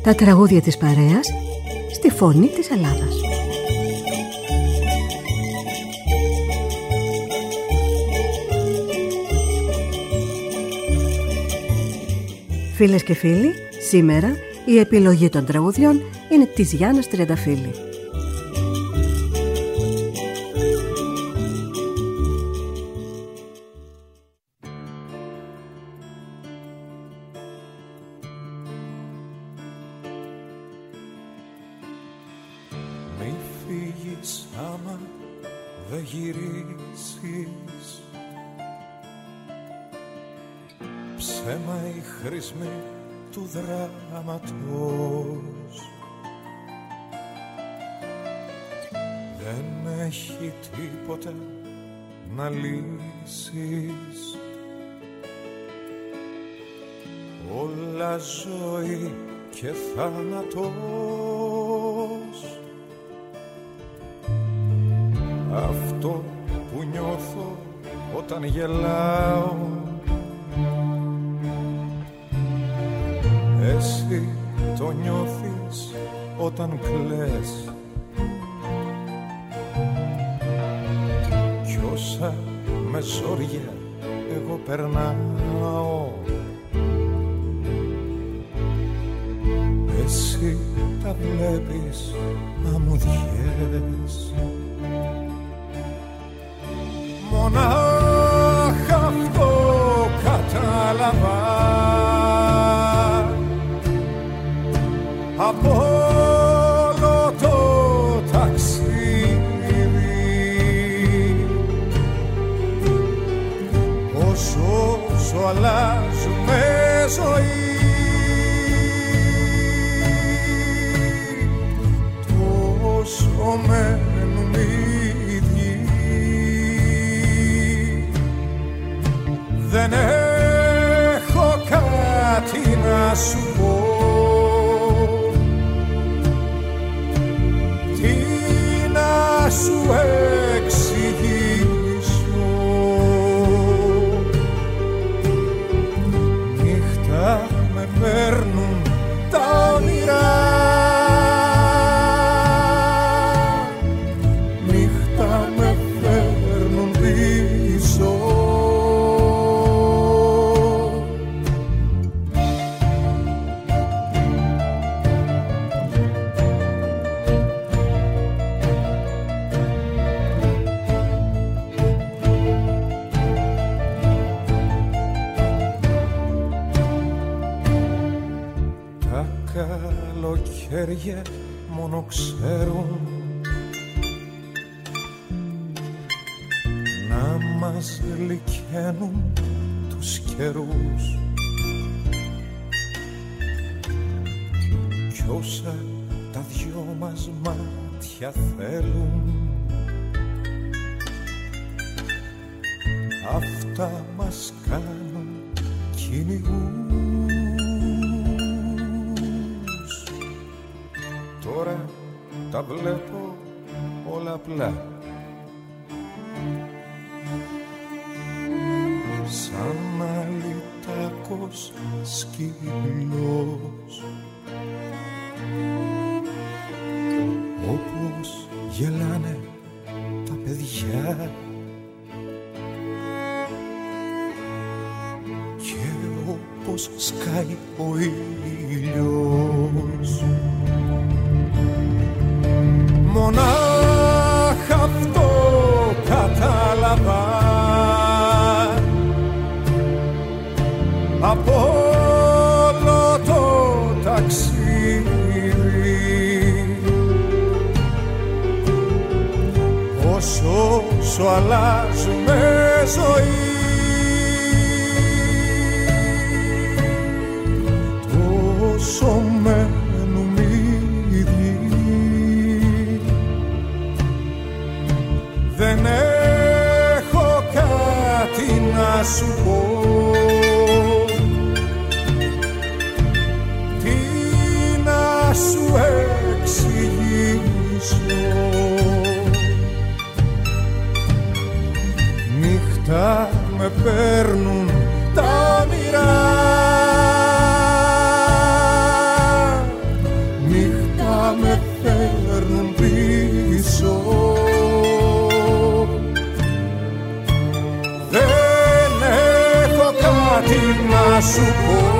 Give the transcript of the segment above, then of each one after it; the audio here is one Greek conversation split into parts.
Τα τραγούδια της παρέας στη φωνή της Ελλάδας. Φίλες και φίλοι, σήμερα η επιλογή των τραγουδιών είναι της Γιάννας Τριανταφύλλη. Μη φύγεις άμα δεν γυρίσεις, ψέμα η χρήσμη του δράματος. Δεν έχει τίποτα να λύσεις, όλα ζωή και θάνατος. Αυτό που νιώθω όταν γελάω, εσύ το νιώθεις όταν κλαις. Κι όσα με ζόρια εγώ περνάω, εσύ τα βλέπεις αμμουδιές. Μονάχα αυτό κατάλαβα από όλο το ταξίδι. Όσο ζω αλλάζουμε ζωή, τόσο μένουμε ίδιοι. Δεν έχω κάτι να σου πω, τι να σου εξηγήσω. Νύχτα με παίρνουν τα όνειρα, νύχτα με παίρνουν πίσω. Καλοκαίρια μόνο ξέρουν να μας λυκαίνουν τους καιρούς. Κι όσα τα δυο μας μάτια θέλουν, αυτά μας κάνουν κυνηγούς. Τώρα τα βλέπω όλα απλά, σαν αλυτάκος σκύλος, όπως γελάνε τα παιδιά και όπως σκάει ο ήλιος. Μονάχα αυτό κατάλαβα από όλο το ταξίδι. Όσο σου αλλάζουμε ζωή, τόσο μένουμε ίδιοι. Δεν έχω κάτι να σου πω, τι να σου εξηγήσω. Νύχτα με παίρνουν τα όνειρα, νύχτα με φέρνουν πίσω. Δεν έχω κάτι να σου πω,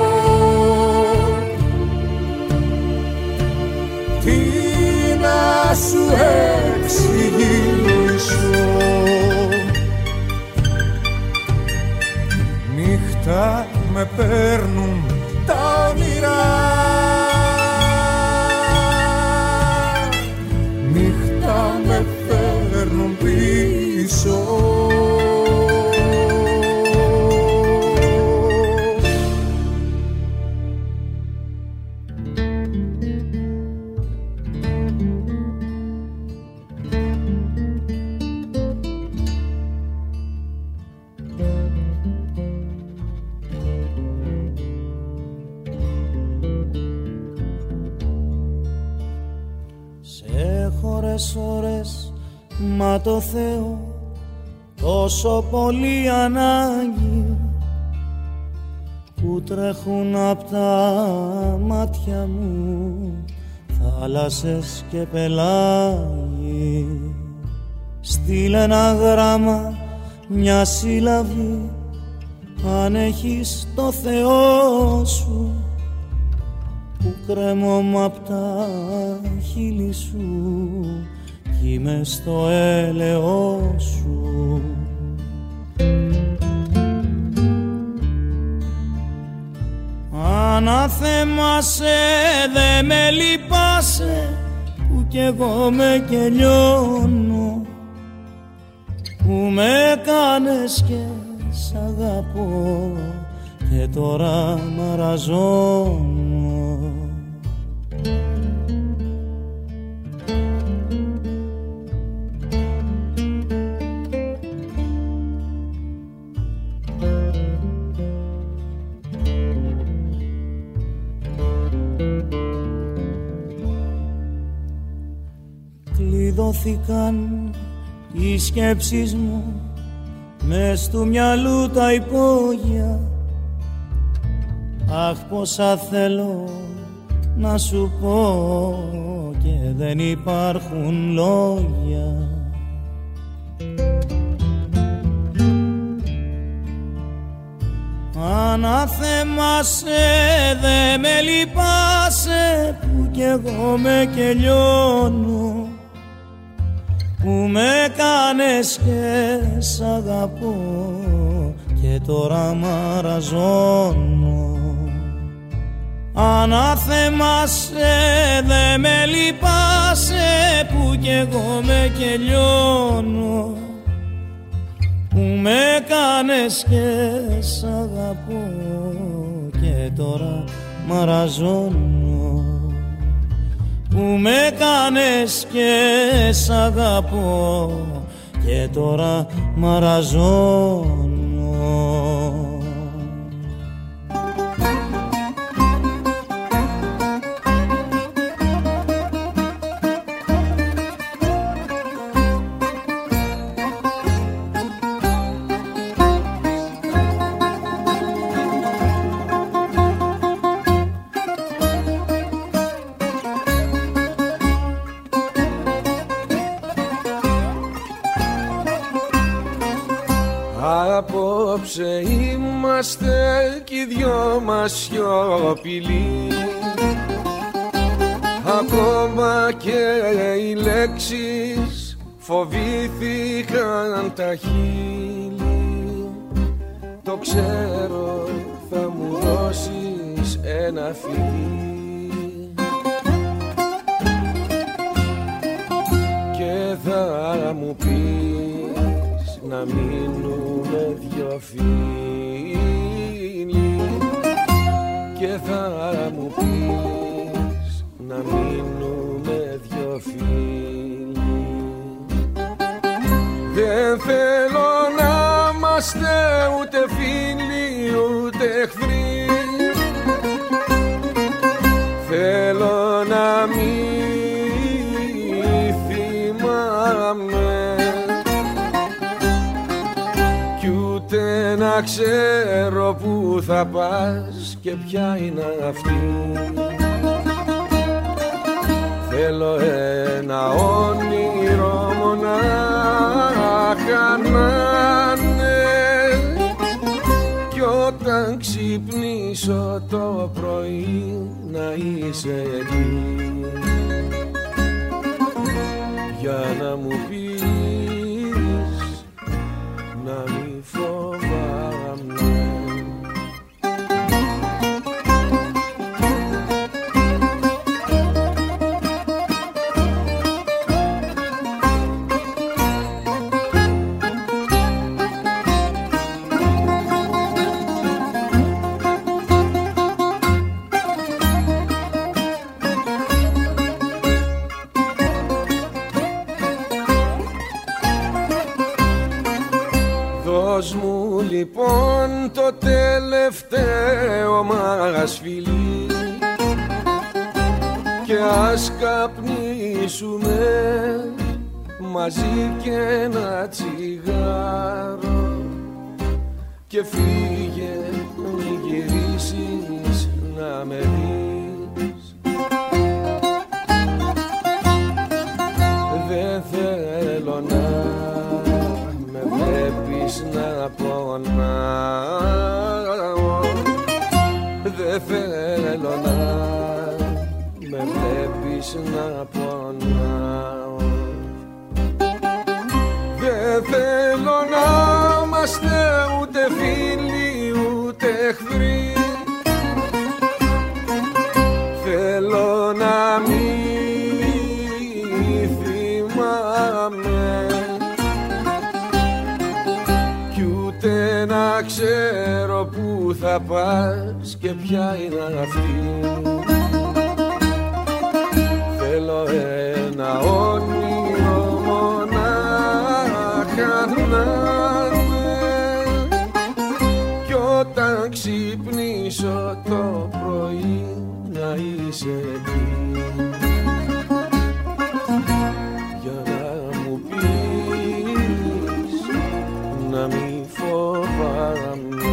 τι να σου εξηγήσω. Νύχτα με παίρνουν τα όνειρα, νύχτα με παίρνουν πίσω. Ώρες, μα το Θεό τόσο πολύ ανάγκη, που τρέχουν απ' τα μάτια μου θάλασσες και πελάγι. Στείλε ένα γράμμα, μια σύλλαβη, αν έχεις το Θεό σου, που κρέμω απ' τα χείλη σου κι είμαι στο έλεο σου. Αναθέμασε, δε με λυπάσαι, που κι εγώ με κελιώνω, που με κάνες και σ' αγαπώ και τώρα μαραζώνω. Κλειδώθηκαν οι σκέψεις μου μες του μυαλού τα υπόγεια. Αχ, πόσα θέλω να σου πω και δεν υπάρχουν λόγια. Αναθέμασε, δε με λυπάσαι, που κι εγώ με κελιώνω, που με κάνες και σ' αγαπώ και τώρα μαραζώνω. Αναθέμασε, δε με λυπάσαι, που κι εγώ με κελιώνω, που με κάνες και σ' αγαπώ και τώρα μαραζώνω. Που με κάνες και σ' αγαπώ και τώρα μαραζώνω. Απόψε είμαστε κι οι δυο μας σιωπηλοί, ακόμα και οι λέξεις φοβήθηκαν τα χείλη. Το ξέρω, θα μου δώσεις ένα φιλί και θα μου πεις να μείνουμε δυο φίλοι και θα μου πεις να μείνουμε δυο φίλοι. Δεν θέλω να είμαστε ούτε φίλοι ούτε εχθροί, θέλω να μην θυμάμαι κι ούτε να ξέρω που θα πας και ποια είναι αυτή. Θέλω ένα όνειρο μονάχα να είναι, κι όταν ξυπνήσω το πρωί να είσαι εκεί, για να μου πεις να μη φοβάμαι. Δώσ' μου λοιπόν το τελευταίο μας φιλί και ας καπνίσουμε μαζί και ένα τσιγάρο, και φύγε μη γυρίσεις να με δεις. Δεν θέλω να με βλέπεις να πονάω, δεν θέλω να με βλέπεις να πονάω. Δεν θέλω να είμαστε ούτε φίλοι ούτε εχθροί, θέλω να μην θυμάμαι κι ούτε να ξέρω που θα πας και ποια είναι αυτή. Θέλω ένα όνειρο μονάχα να είναι, κι όταν ξυπνήσω το πρωί να είσαι εκεί, για να μου πεις να μη φοβάμαι.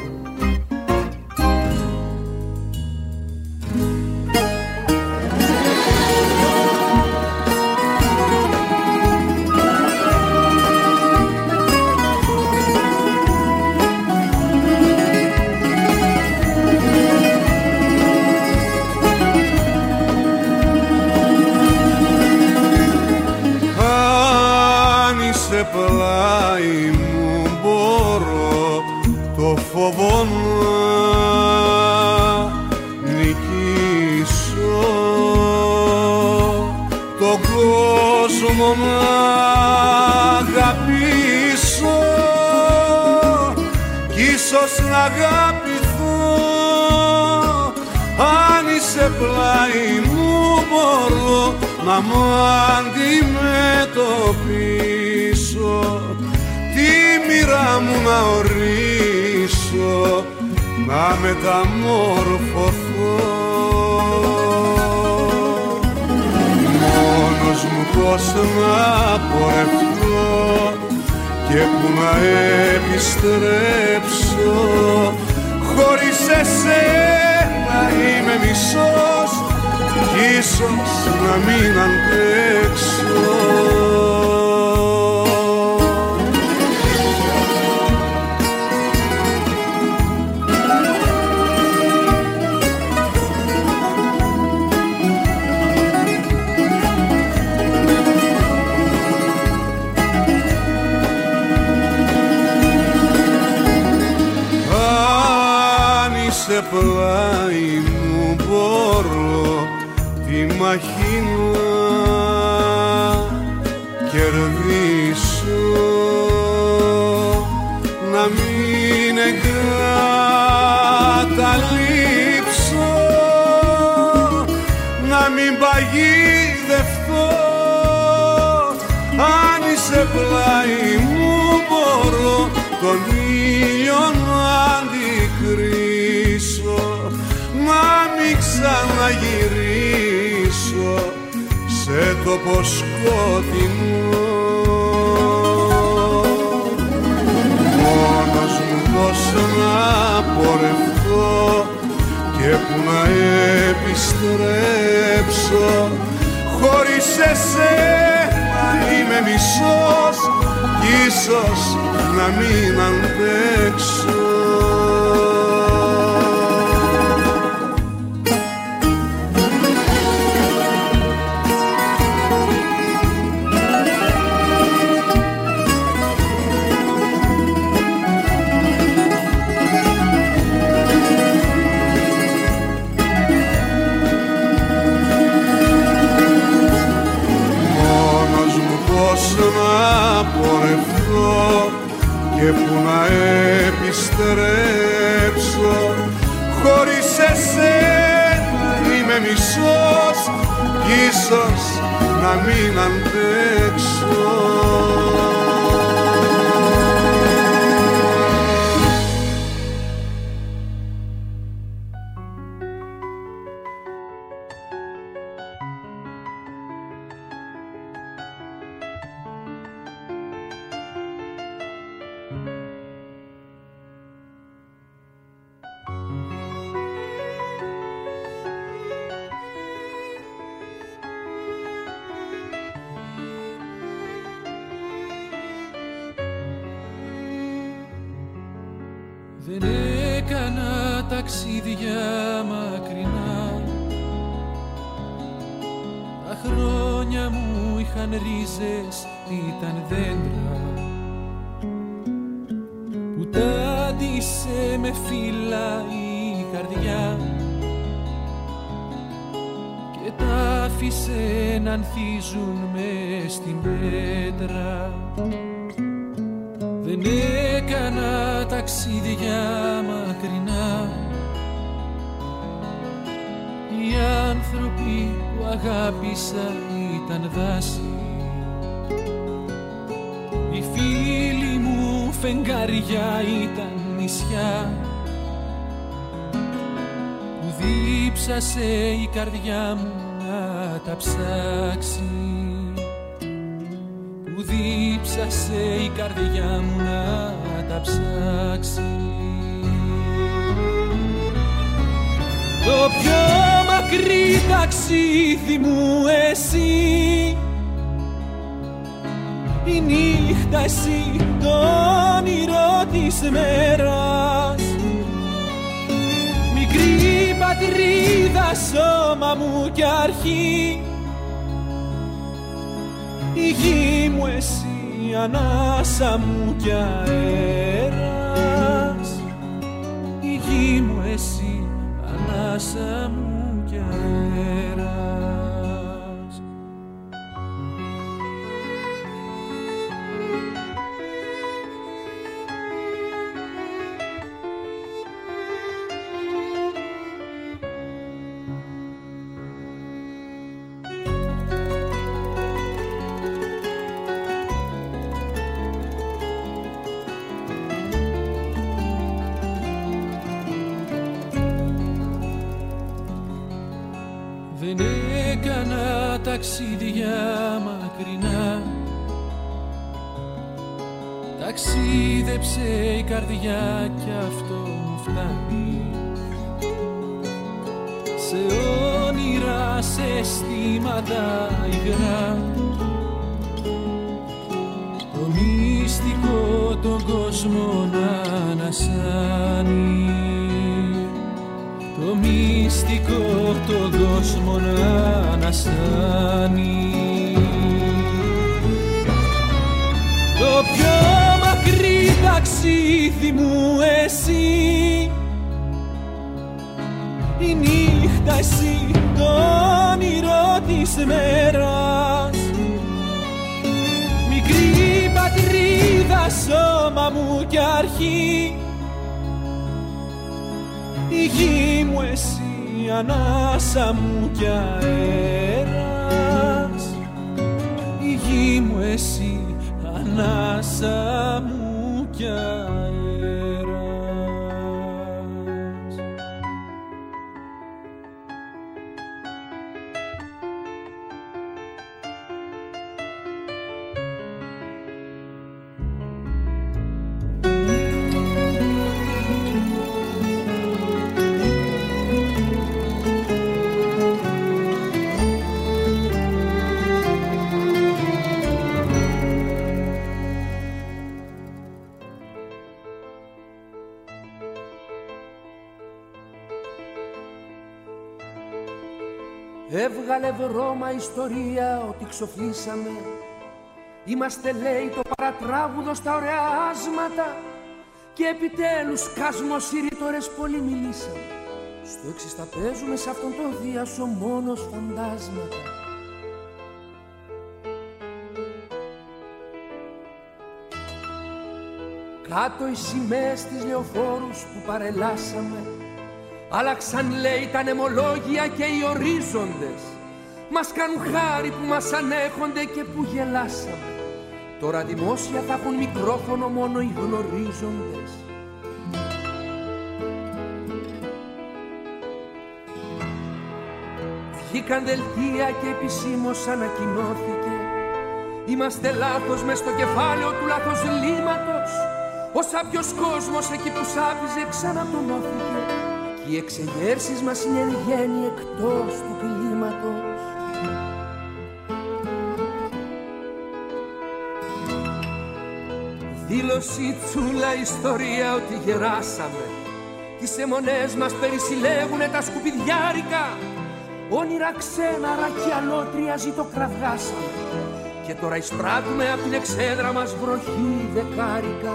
Σε πλάι μου μπορώ το φόβο να νικήσω, τον κόσμο να αγαπήσω κι ίσως να αγαπηθώ. Αν είσαι πλάι μου μπορώ να μου αντιμετωπίσω, τη μοίρα μου να ορίσω, να μεταμορφωθώ. Μόνος μου πώς να πορευτώ και που να επιστρέψω, χωρίς εσένα είμαι μισός κι ίσως να μην αντέξω. Αν είσαι πλάι μου μπορώ τη μαχή να κερδίσω, να μην εγκαταλείψω, να μην παγιδευτώ. Αν είσαι πλάι μου μπορώ τον ήλιο να αντικρίσω, να μην ξαναγυρίσω σε τόπο σκοτεινό. Μόνος μου πώς να πορευτώ και που να επιστρέψω, χωρίς εσένα είμαι μισός κι ίσως να μην αντέξω. Να πορευθώ και που να επιστρέψω, χωρίς εσένα είμαι μισός κι ίσως να μην αντέξω. Δεν έκανα ταξίδια μακρινά, τα χρόνια μου είχαν ρίζες, ήταν δέντρα που τάντισε με φύλλα η καρδιά και τα άφησε να ανθίζουν μες στην πέτρα. Δεν έκανα ταξίδια μακρινά, οι άνθρωποι που αγάπησα ήταν δάση, οι φίλοι μου φεγγάρια ήταν νησιά που δίψασε η καρδιά μου να τα ψάξει, που δίψασε η καρδιά μου να τα ψάξει. Το πιο μακρύ ταξίδι μου εσύ, η νύχτα εσύ, το όνειρο της μέρας, μικρή πατρίδα, σώμα μου κι αρχή, η γη μου εσύ, ανάσα μου κι αέρας, η γη μου εσύ, ανάσα μου κι αέρας. Δεν έκανα ταξίδια μακρινά, ταξίδεψε η καρδιά κι αυτό μου φτάνει, σε όνειρα, σε αισθήματα υγρά, το μυστικό τον κόσμο να ανασάνει, το μυστικό τον κόσμο να ανασάνει. Το πιο μακρύ ταξίδι μου εσύ, η νύχτα εσύ, το όνειρο της μέρας, μικρή πατρίδα, σώμα μου κι αρχή, η γη μου εσύ, ανάσα μου κι αέρας, η γη μου εσύ, ανάσα μου κι αέρας. Έβγαλε βρώμα ιστορία ότι ξοφλήσαμε. Είμαστε λέει το παρατράγουδο στα ωραία άσματα. Και επιτέλους κασμοσυρρήτορες πολύ μιλήσαμε. Στο έξις θα παίζουμε σε αυτόν τον διάσο μόνος φαντάσματα. Κάτω οι σημαίες της λεωφόρους που παρελάσαμε. Άλλαξαν λέει τα νεμολόγια και οι ορίζοντες. Μας κάνουν χάρη που μας ανέχονται και που γελάσαμε. Τώρα δημόσια θα έχουν μικρόφωνο μόνο οι γνωρίζοντες. Βγήκαν δελτία και επισήμως ανακοινώθηκε. Είμαστε λάθος μες στο κεφάλαιο του λαθοσλήματος. Ο σάπιος κόσμος εκεί που σάπιζε ξανατονώθηκε. Και οι εξεγέρσεις μας είναι εν γέννη εκτός του κλίματος. Δήλωση τσούλα ιστορία ότι γεράσαμε. Τις αιμονές μας περισυλλέγουνε τα σκουπιδιάρικα. Όνειρα ξένα ρακιά αλότρια ζητοκραυγάσαμε. Και τώρα εισπράττουμε απ' την εξέδρα μας βροχή δεκάρικα.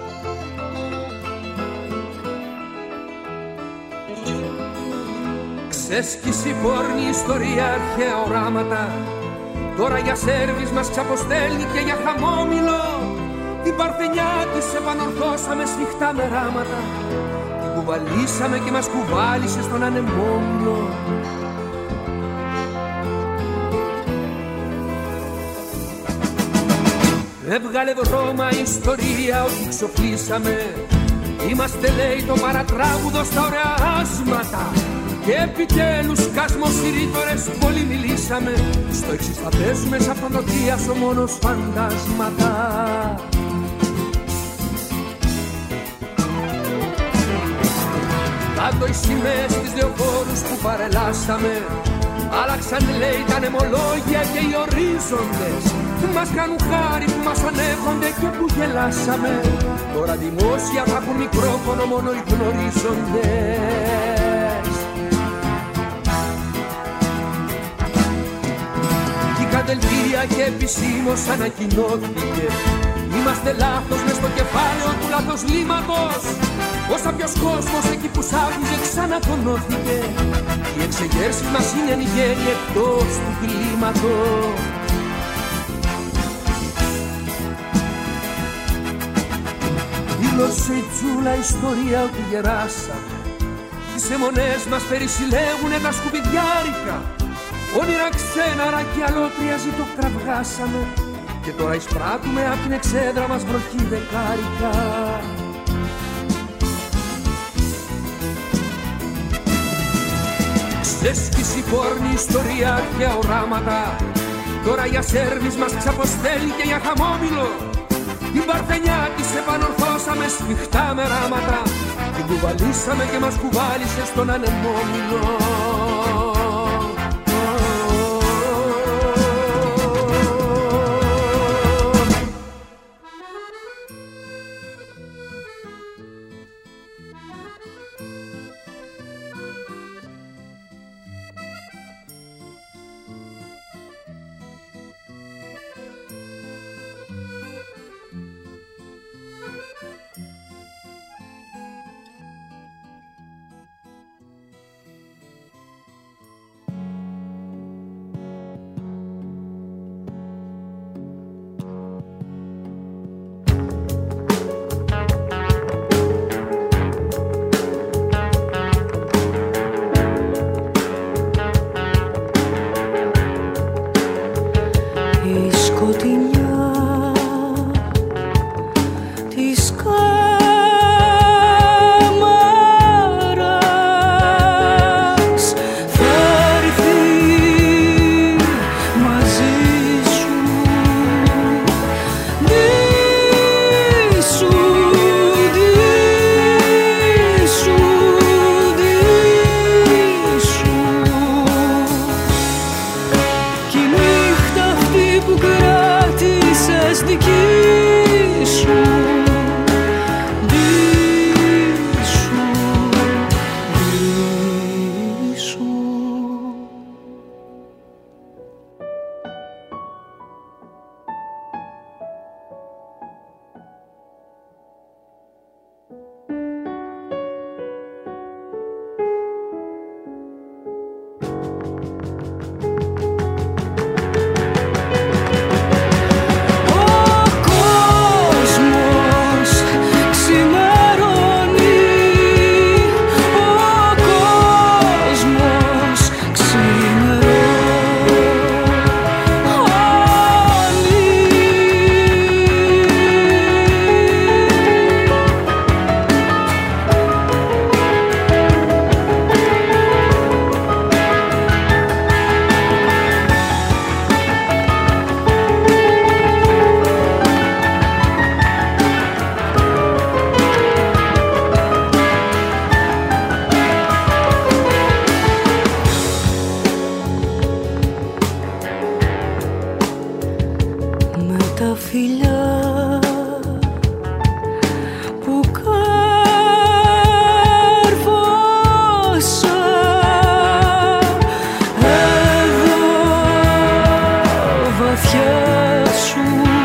Ξέσκηση πόρνη ιστορία αρχαία οράματα. Τώρα για σέρβις μας ξαποστέλνει και για χαμόμηλο. Την παρθενιά της επανορθώσαμε σφιχτά με ράματα. Την κουβαλήσαμε και μας κουβάλισε στον ανεμόμηλο. Έβγαλε δρόμα η ιστορία ότι ξοφλήσαμε. Είμαστε λέει το παρατράγουδο στα ωραία άσματα. Και επιτέλους κασμοσυρρήτορες πολύ μιλήσαμε. Στο εξής θα παίζουμε σαν φαντοτίασο μόνος φαντάσματα. Κάτω οι σημαίες της λεωφόρους που παρελάσαμε. Άλλαξαν λέει τα νεμολόγια και οι ορίζοντες. Μας κάνουν χάρη που μας ανέχονται και που γελάσαμε. Τώρα δημόσια θα έχουν μικρόφωνο μόνο οι γνωρίζοντες. Βγήκαν δελτία και επισήμως ανακοινώθηκε. Είμαστε λάθος μες στο κεφάλαιο του λαθοσλήματος. Ο σάπιος κόσμος εκεί που σάπιζε ξανατονώθηκε. Οι εξεγέρσεις μας είναι εν γέννη εκτός του κλίματος. Δήλωσε η τσούλα ιστορία ότι γεράσαμε. Τις αιμονές μας περισυλλέγουνε τα σκουπιδιάρικα. Όνειρα ξένα ρακιά αλότρια ζητοκραυγάσαμε. Και τώρα εισπράττουμε απ' την εξέδρα μας βροχή δεκάρικα. Ξέσκηση πόρνη ιστορία αρχαία οράματα. Τώρα για σέρβις μας ξαποστέλνει και για χαμόμηλο. Την παρθενιά της επανορθώσαμε σφιχτά με ράματα. Την κουβαλήσαμε και μας κουβάλισε στον ανεμόμηλο. που κράτησε φιλιά που κάρφωσα εδώ βαθιά σου.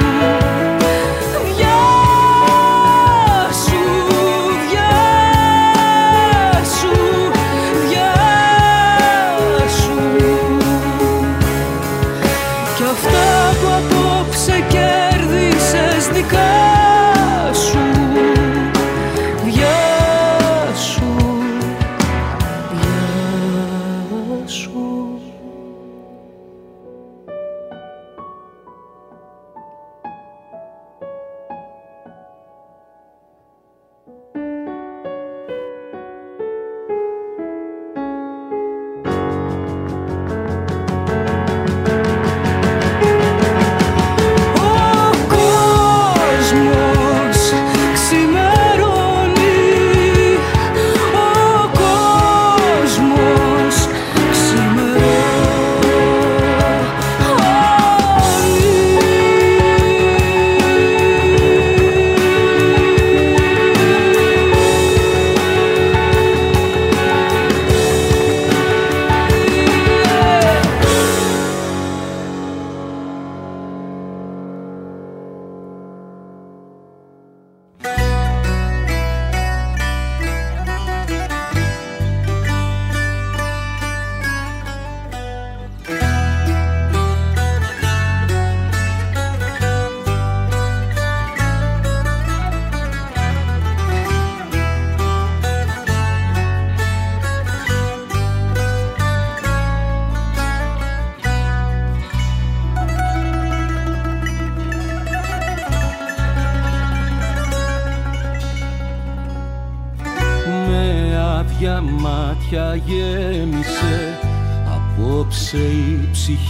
μάτια γέμισε απόψε η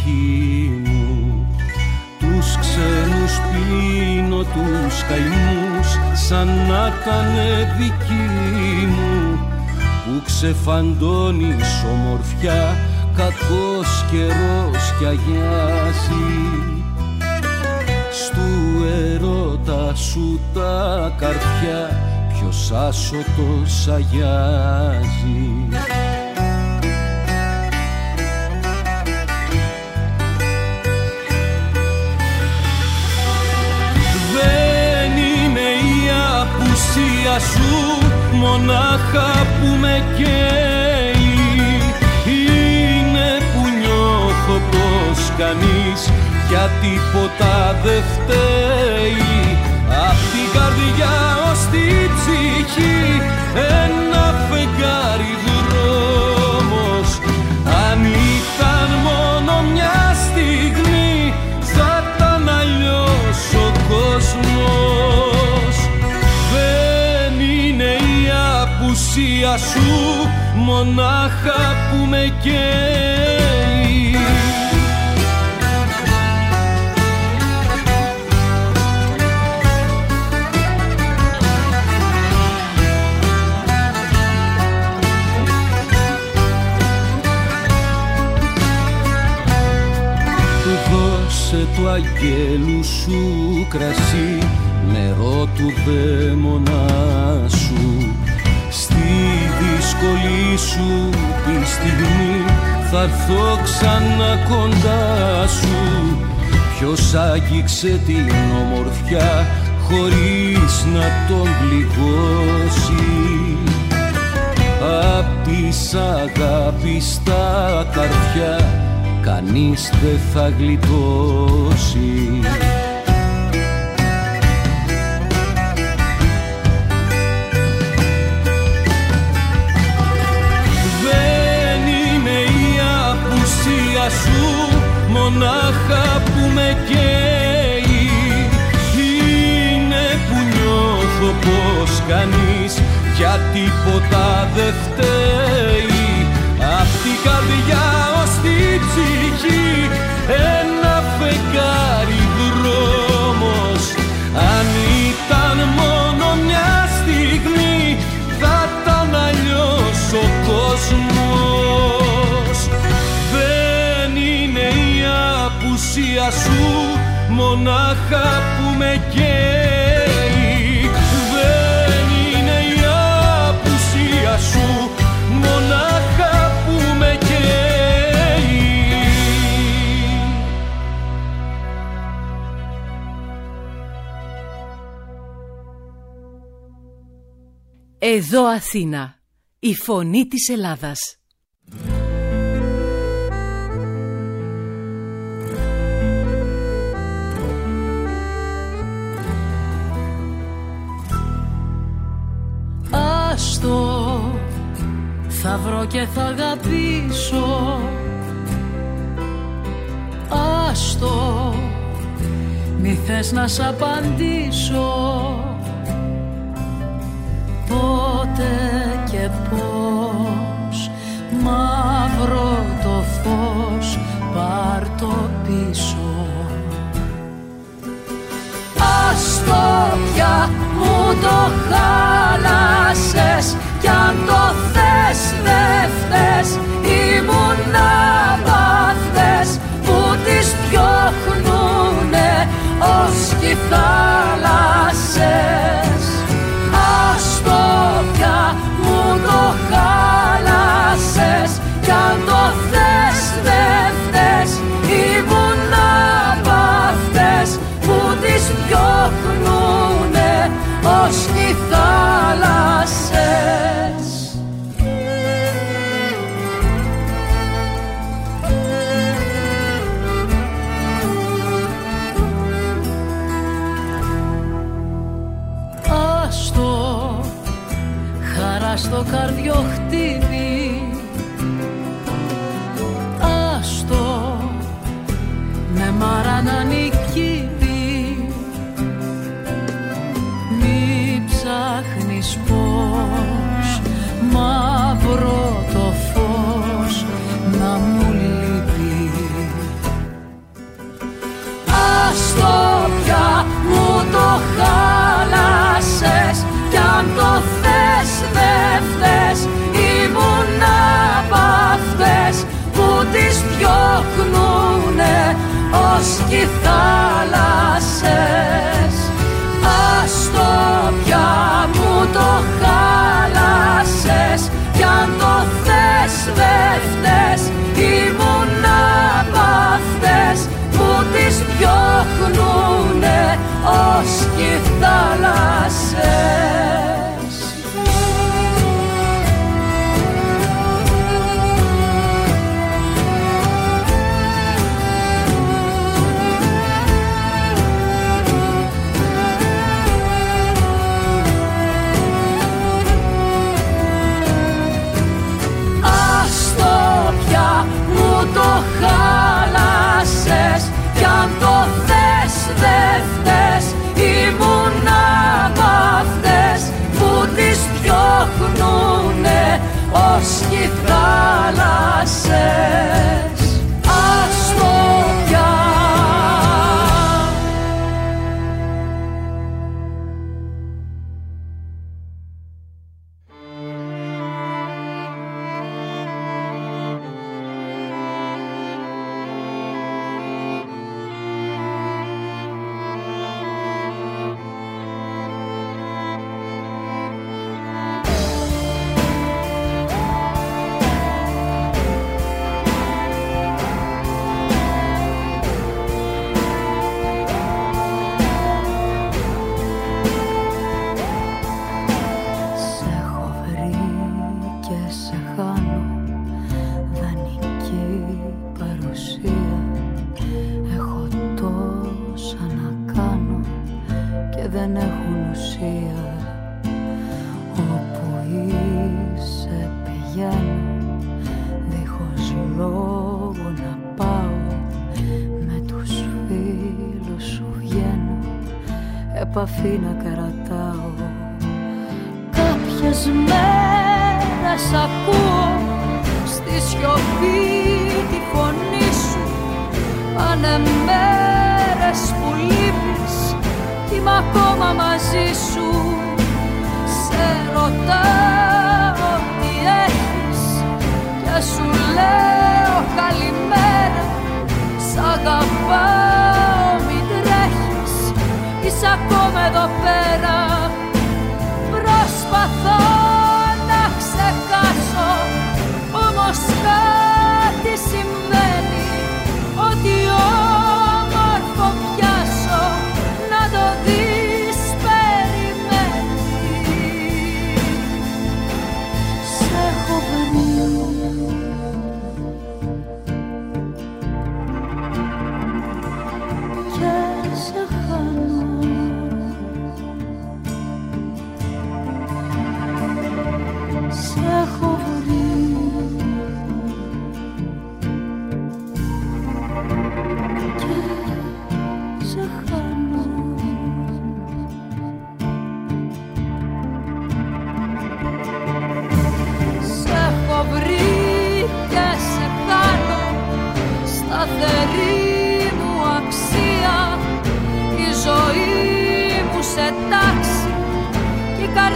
ψυχή μου. Τους ξένους πίνω τους καημούς σαν να ήτανε δικοί μου, που ξεφαντώνεις ομορφιά, κακός καιρός κι αγιάζει. Στου ερώτα σου τα καρφιά ποιος άσωτος αγιάζει. Δεν είναι η απουσία σου μονάχα που με καίει, είναι που νιώθω πως κανείς για τίποτα δεν φταίει. Απ' την καρδιά ως την ψυχή ένα φεγγάρι δρόμος. Αν ήταν μόνο μια στιγμή θα ήταν αλλιώς ο κόσμος. Δεν είναι η απουσία σου μονάχα που με καίει. Δώσε του αγγέλου σου κρασί, νερό του δαίμονα σου. Στη δύσκολη σου τη στιγμή θα έρθω ξανά κοντά σου. Ποιος άγγιξε την ομορφιά χωρίς να τον πληγώσει. Απ' της αγάπης τα καρφιά κανείς δεν θα γλιτώσει. Δεν είναι η απουσία σου μονάχα που με καίει, είναι που νιώθω πως κανείς για τίποτα δεν φταίει. Απ' την καρδιά ως την ψυχή ένα φεγγάρι δρόμος. Αν ήταν μόνο μια στιγμή θα ήταν αλλιώς ο κόσμος. Δεν είναι η απουσία σου μονάχα που με καίει. Δεν είναι η απουσία σου, μονάχα που με καίει. Εδώ Αθήνα, η φωνή της Ελλάδας. Άστο, θα βρω και θα αγαπήσω. Άστο, μη θες να σ' απαντήσω. Πότε και πώς μαύρο το φως, πάρ' το πίσω. Άστο πια, μου το χάλασες, κι αν το θες δε φταίς. Ήμουν απ' αυτές που τις διώχνουνε ως κι οι θάλασσες. Άστο πια, μου το χάλασες, κι αν το θες δε φταίς. Ήμουν απ' αυτές που τις διώχνουνε ως κι οι θάλασσες. Άστο, χαρά στο καρδιοχτύπη. Άστο, με μάρα να νικήσει. Μη ψάχνεις πώς μαύρο το φως να μου λείπει. Άστο πια, μου το χάλασες, κι αν το θες δε φταίς. Ήμουν απ' αυτές που τις διώχνουνε ως κι οι θάλασσες. Άστο πια, μου το χάλασες, κι αν το θες δε φταίς. Ήμουν απ' αυτές που τις διώχνουνε ως κι οι θάλασσες. Το χάλασες, κι αν το θες δε φταίς. Ήμουν απ' αυτές που τις διώχνουνε ως κι οι θάλασσες. Άστο πια. Επαφή να κρατάω. Κάποιες μέρες ακούω στη σιωπή τη φωνή σου. Πάνε μέρες που λείπεις κι είμαι ακόμα μαζί σου. Σε ρωτάω τι έχεις και σου λέω καλημέρα. Σ' αγαπάω, μην τρέχεις.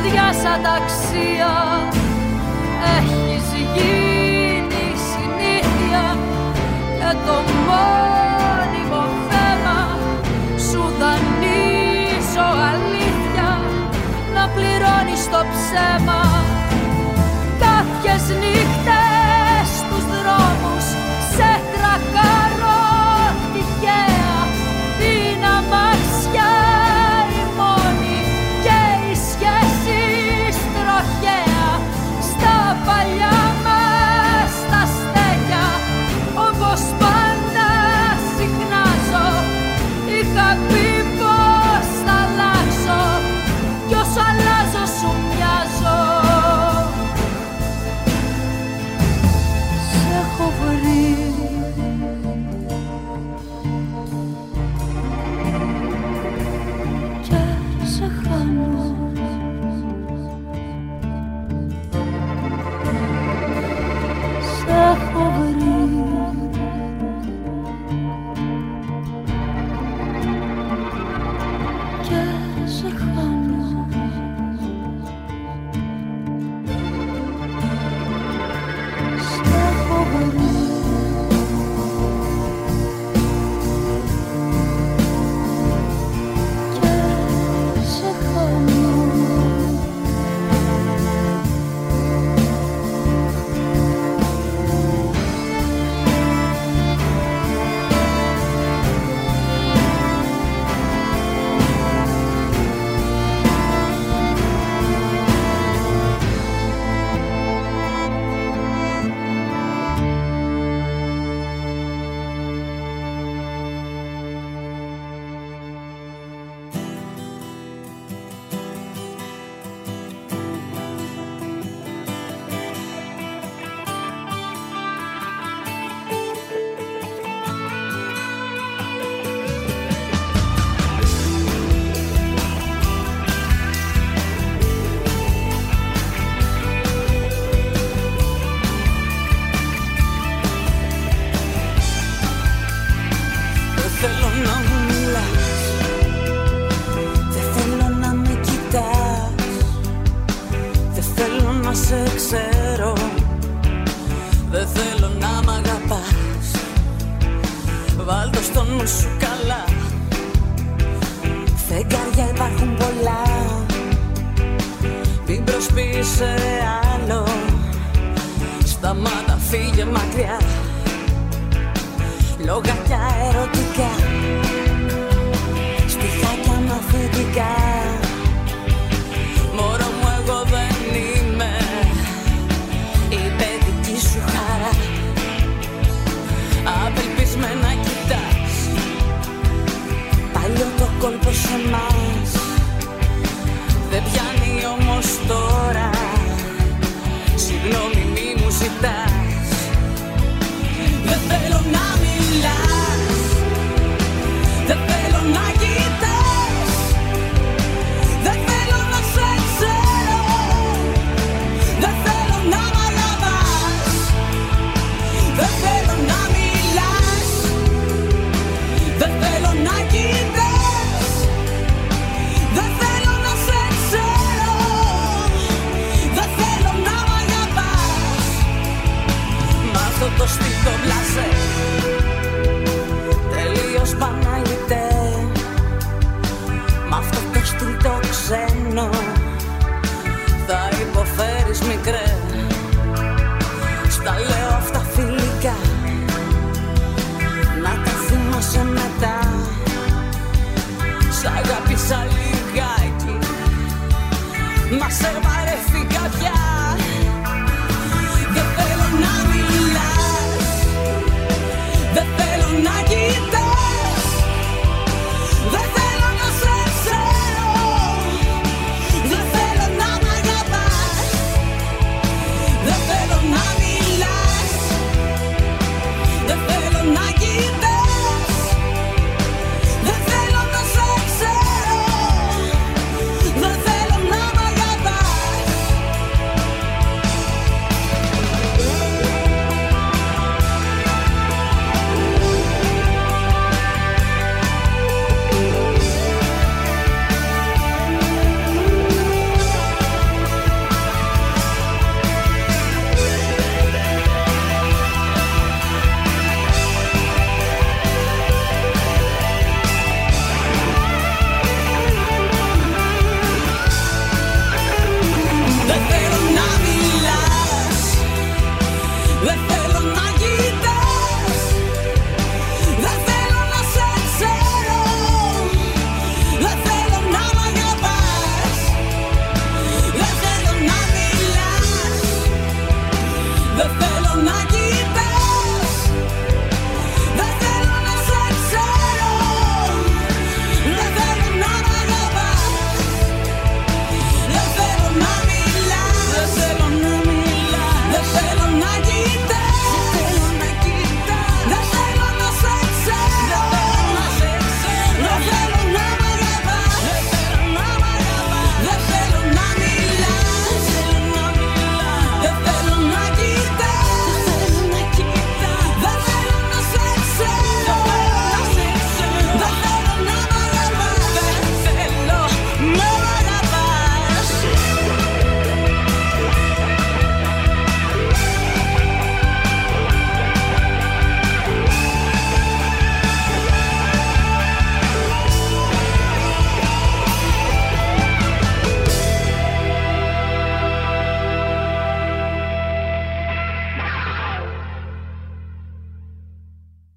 καρδιά σαν ταξία. Έχεις γίνει συνήθεια και το μόνιμο θέμα σου δανείζω αλήθεια να πληρώνεις το ψέμα. Κάποιες νύχτες στους δρόμους σε τρακάρω τυχαία, την αμάξια η μόνη και η σχέση τροχαία. Στα παλιά μας τα στέκια όπως πάντα συχνάζω, είχα πει πως θα αλλάξω κι όσο αλλάζω σου μοιάζω. Σε έχω βρει και σε χάνω. Σε έχω βρει και σε χάνω. Σε έχω βρει και σε χάνω.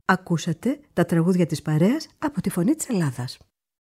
Ακούσατε τα τραγούδια της παρέας από τη Φωνή της Ελλάδας.